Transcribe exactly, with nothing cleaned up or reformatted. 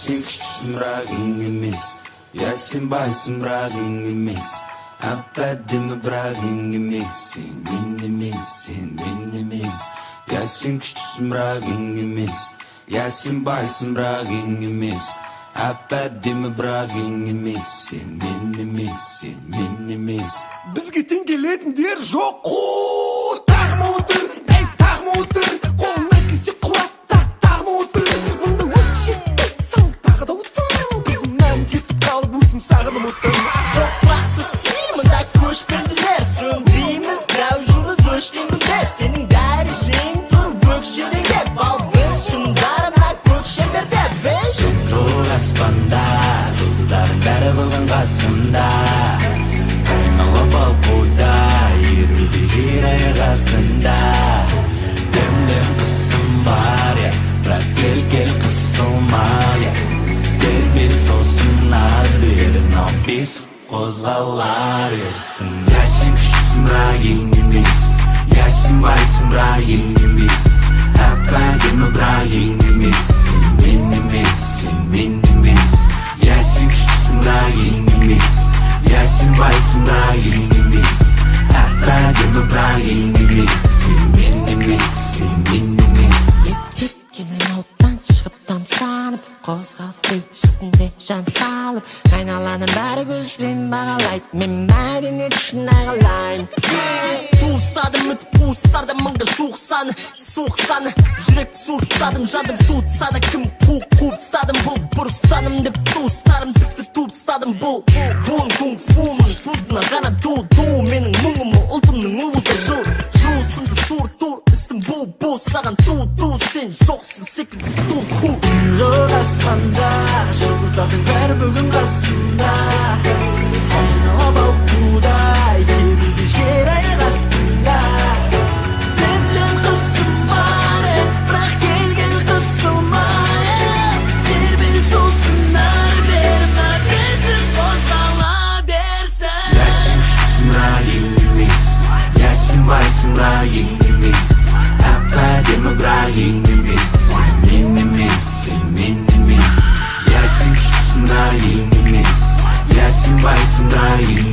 сен күштісің бірақ ең емес. Я сен байсың бірақ ең емес. Әп-әдемі бірақ ең емес. Сен мен емес, сен мен емес. Я сен күштісің бірақ ең емес. Я сен байсың бірақ ең емес. Әп-әдемі бірақ ең емес. Сен мен емес, сен мен емес. Бізге тең келетіндер жоқ қой. Тағма отыр, әй тағма отыр. Қолына кесе құлатта тағма отыр. Мұнда өт жетті, саң тағы да отыр. Қызымнан кетіп қалып өзім сағынып отыр. Жоқ тұрақты стиль, мұнда көшпенділер. Сөнбейміз дәу жұлдыз өшкен күнде. Сенің дәрежең тұр өкшелеге. Ал біз шыңдарым әр көк шеңберде. Жоқ аспанда, жұлдыздардың бәрі болған қасымда. Айналып ал бойда, еруде жер аяқ астында. Дем-дем қысым бар, я, бірақ кел-кел қысылма, я. Кел бері сосын ар бері, мынау бесік қозғала берсін. Я сен күштісің бірақ ең емес. Я сен байсың бірақ ең емес. Әп-әдемі бірақ ең емес. Сен мен емес, сен мен емес. Я сен күштісің бірақ ең емес. Я сен байсың бірақ ең емес. Әп-әдемі бірақ ең емес. Сен мен емес, сен мен емес. Еттеп келем оттан шығып тамсанып, қозғалысты үстінде жан салып. Айналаның бәрі көзбен бағалайды, мен мәдениет үшін ағалайын. Туыстадым үтіп қуыстарда мыңға жуық саны, суық саны. Жүректі суыртсадым, жадым суытсады. Кім қуып-қуып тастадым бұл бұрыстаным деп. Туыстарым тіпті туып тастадым бұл. Буын кунг-фумын футына ғана ду-ду. Менің мұңымы ұлтымның ұлыда жыл. Жыл сынды суырту үстім бұл-бұл. Саған ту-ту сен жоқсың секілді тұл-ху. Жоқ аспанда, жұлдыздардың бәрі бүгін қасымда. Айналып ал буда, еруде жер аяқ астында. Лем-лем қысым бар, бірақ кел-кел қысылма. Тербел сосын ар бері, мына бесік қозғала берсін. Я сен күштісің бірақ ең емес. Я сен байсың бірақ ең емес. Әп-әдемі бірақ ең емес. Сен мен емес, сен мен емес. Я сен күштісің бірақ ең емес. Я сен байсың бірақ ең